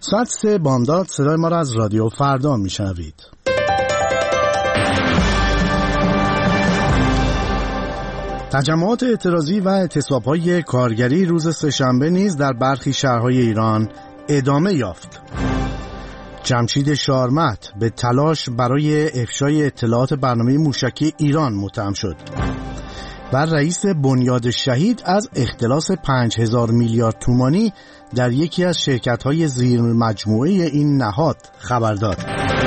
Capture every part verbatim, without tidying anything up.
ساعت سه بامداد صدای ما را از رادیو فردا میشنوید. تجمعات اعتراضی و اعتصاب‌های کارگری روز سه‌شنبه نیز در برخی شهرهای ایران ادامه یافت. جمشید شارمهد به تلاش برای افشای اطلاعات برنامه موشکی ایران متهم شد و رئیس بنیاد شهید از اختلاس پنج هزار میلیارد تومانی در یکی از شرکت‌های زیر مجموعه این نهاد خبر داد.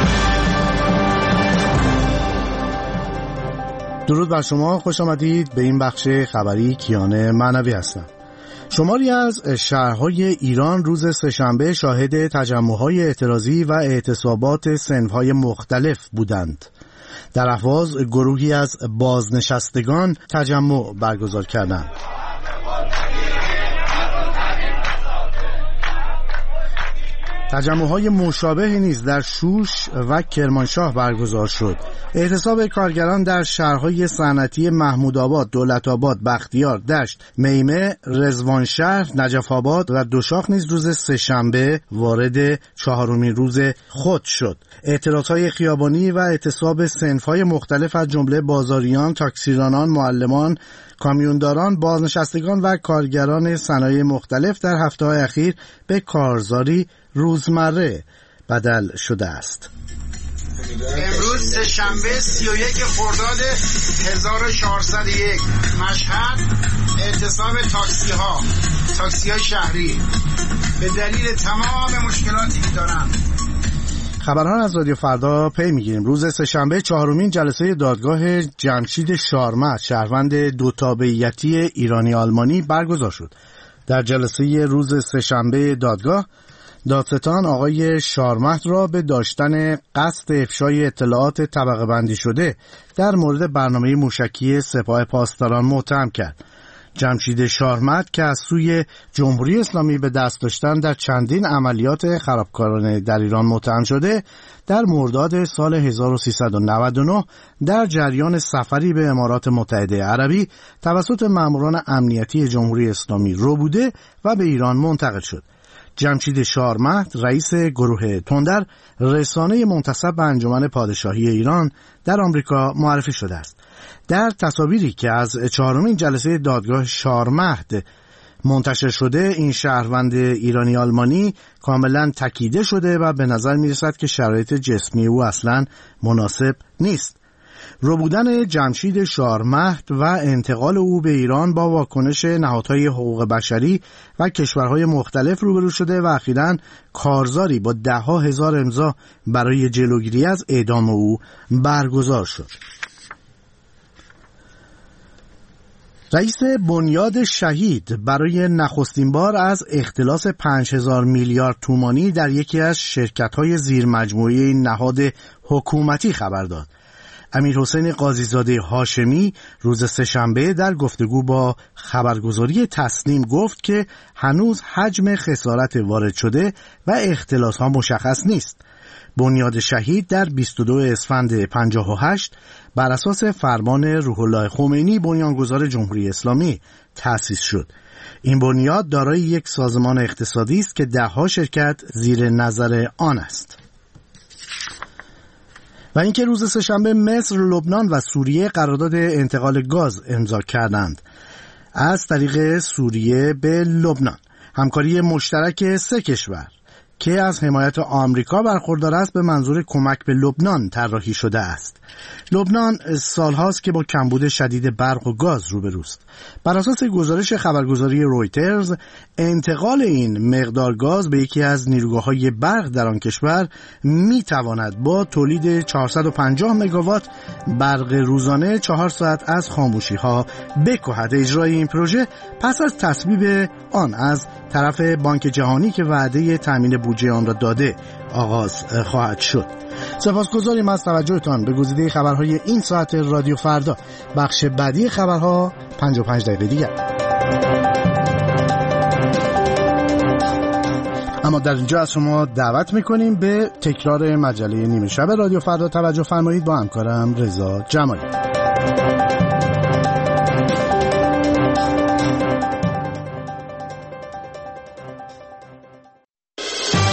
درود بر شما، خوش آمدید به این بخش خبری. کیان معنوی هستم. شماری از شهرهای ایران روز سه‌شنبه شاهد تجمع‌های اعتراضی و اعتصابات صنف‌های مختلف بودند. در اهواز گروهی از بازنشستگان تجمع برگزار کردند. تجمع‌های مشابه نیز در شوش و کرمانشاه برگزار شد. اعتصاب کارگران در شهرهای صنعتی محمودآباد، دولت‌آباد، بختیار، دشت، میمه، رضوانشهر، نجف آباد و دوشاخ نیز روز سه‌شنبه وارد چهارمین روز خود شد. اعتراضهای خیابانی و اعتصاب صنف‌های مختلف از جمله بازاریان، تاکسیرانان، معلمان، کامیونداران، بازنشستگان و کارگران صنایع مختلف در هفته‌های اخیر به کارزاری روزمره بدل شده است. امروز سه‌شنبه سی و یک خرداد هزار و چهارصد و یک، مشهد اعتصاب تاکسی ها تاکسی های شهری به دلیل تمام مشکلاتی که دارن. خبران از رادیو فردا پی میگیریم. روز سه‌شنبه چهارمین جلسه دادگاه جمشید شارمهد شهروند دو تابعیتی ایرانی آلمانی برگزار شد. در جلسه روز سه‌شنبه دادگاه دادستان آقای شارمهد را به داشتن قصد افشای اطلاعات طبقه بندی شده در مورد برنامه موشکی سپاه پاسداران متهم کرد. جمشید شارمهد که از سوی جمهوری اسلامی به دست داشتن در چندین عملیات خرابکارانه در ایران متهم شده، در مرداد سال هزار و سیصد و نود و نه در جریان سفری به امارات متحده عربی توسط ماموران امنیتی جمهوری اسلامی ربوده و به ایران منتقل شد. جمشید شارمهد رئیس گروه تندر رسانه منتسب به انجمن پادشاهی ایران در آمریکا معرفی شده است. در تصاویری که از چهارمین جلسه دادگاه شارمهد منتشر شده، این شهروند ایرانی آلمانی کاملا تکیده شده و به نظر می رسد که شرایط جسمی او اصلا مناسب نیست. ربودن جمشید شارمهد و انتقال او به ایران با واکنش نهادهای حقوق بشری و کشورهای مختلف روبرو شده و اخیراً کارزاری با ده ها هزار امضا برای جلوگیری از اعدام او برگزار شد. رئیس بنیاد شهید برای نخستین بار از اختلاس پنج هزار میلیارد تومانی در یکی از شرکت‌های زیر مجموعه این نهاد حکومتی خبر داد. امیرحسین قاضیزاده هاشمی روز سه‌شنبه در گفتگو با خبرگزاری تسنیم گفت که هنوز حجم خسارت وارد شده و اختلاس‌ها مشخص نیست. بنیاد شهید در بیست و دو اسفند پنجاه و هشت بر اساس فرمان روح الله خمینی بنیانگذار جمهوری اسلامی تأسیس شد. این بنیاد دارای یک سازمان اقتصادی است که ده‌ها شرکت زیر نظر آن است. و اینکه روز سه‌شنبه مصر، لبنان و سوریه قرارداد انتقال گاز امضا کردند. از طریق سوریه به لبنان همکاری مشترک سه کشور که از حمایت آمریکا برخوردار است به منظور کمک به لبنان طراحی شده است. لبنان سالهاست که با کمبود شدید برق و گاز روبروست. بر اساس گزارش خبرگزاری رویترز، انتقال این مقدار گاز به یکی از نیروگاه‌های برق در آن کشور می‌تواند با تولید چهارصد و پنجاه مگاوات برق روزانه چهار ساعت از خاموشی‌ها بکاهد. اجرای این پروژه پس از تصویب آن از طرف بانک جهانی که وعده تامین بودجه آن را داده آغاز خواهد شد. سپاسگزاریم از توجهتان به گزیده خبرهای این ساعت رادیو فردا. بخش بعدی خبرها پنجاه و پنج دقیقه دیگر. اما در اینجا از شما دعوت میکنیم به تکرار مجله نیمه شب رادیو فردا توجه فرمایید با همکارم رضا جمالی.